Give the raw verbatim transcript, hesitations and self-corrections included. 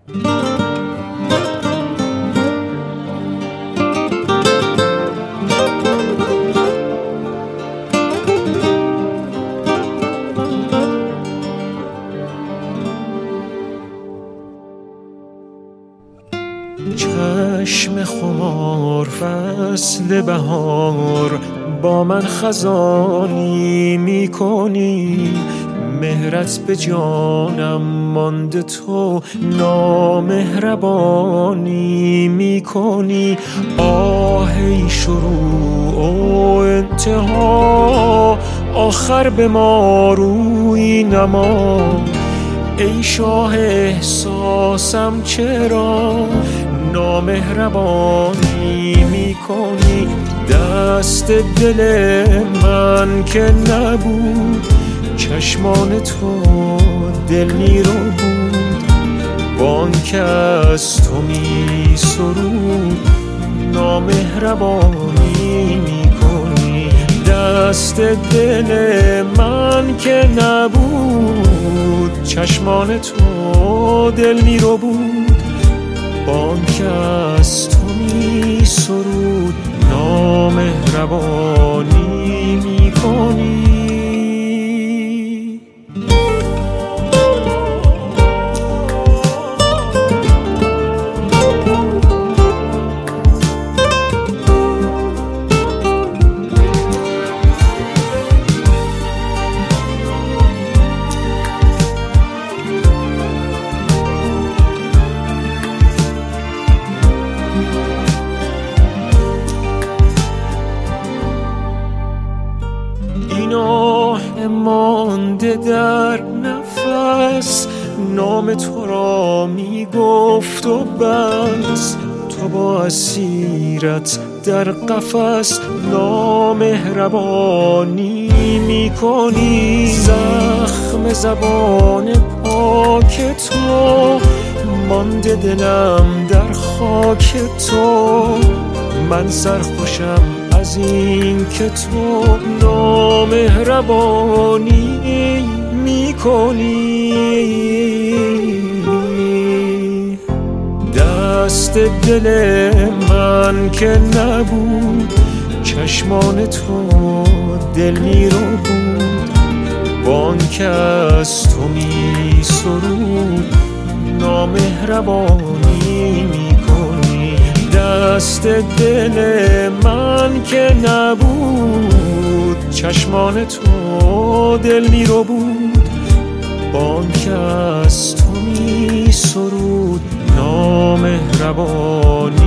چشم خمار فصل بهار، با من خزانی میکنی، مهرت به جانم مانده تو نامهربانی میکنی. آهی شروع و انتها، آخر به ما روی نما. ای شاه احساسم چرا نامهربانی میکنی؟ دست دل من که نبود، چشمان تو دلمی رو بود. بانک از تو می سرود، نامهربانی میکنی. دست دل من که نبود، چشمان تو دلمی رو بود. بانک از تو می سرود، نامهربانی میکنی. مانده در نفس، نام تو را می گفت و بس. تو با اسیرت در قفس، نامهربانی می کنی. زخم زبان پاک تو، مانده دلم در خاک تو. من سرخوشم از این که تو نامهربانی میکنی. دست دل من که نبود، چشمان تو دلمی رو بود. بانک از تو می سرود، نامهربانی میکنی. دست دل من که نبود، چشمان تو دلمی رو بود. بانک از تو می سرود، نامهربانی